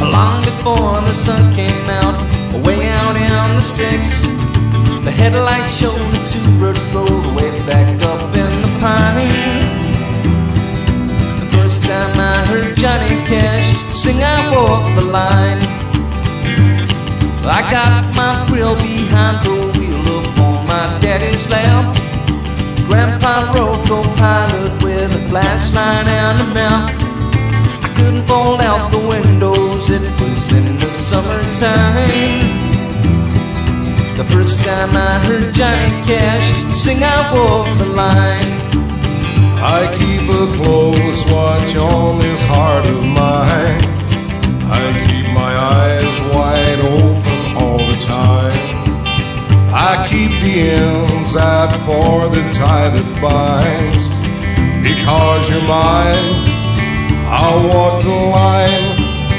long before the sun came out, way out in the sticks. The headlights showed a two-bird road way back up in the pine. The first time I heard Johnny Cash sing, I walked the line. I got my thrill behind the wheel up on my daddy's lap. Grandpa rode co-pilot with a flashlight and a map. I couldn't fold out the windows, it was in the summertime. The first time I heard Johnny Cash sing, I walked the line. I keep a close watch on this heart of mine. I keep my eyes wide open all the time. I keep the ends out for the tie that binds. Because you're mine, I'll walk the line.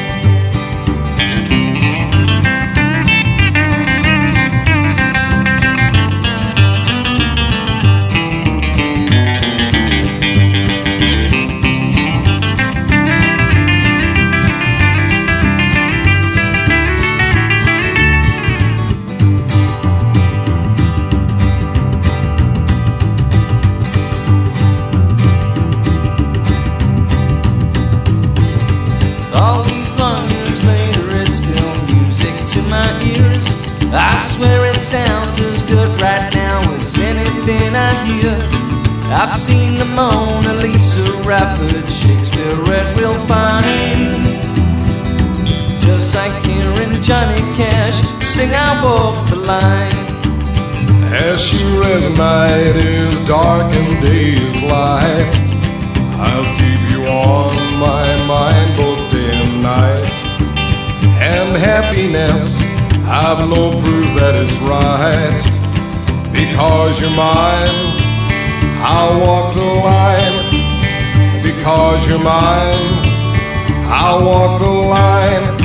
All these long years later, it's still music to my ears. I swear it sounds as good right now as anything I hear. I've seen the Mona Lisa, Rapid, Shakespeare read real fine. Just like hearing Johnny Cash sing, I walk the line. As sure as night is dark and day is light, I'll keep you on my mind both day and night. And happiness, I've no proof that it's right. Because you're mine, I'll walk the line. Because you're mine, I'll walk the line.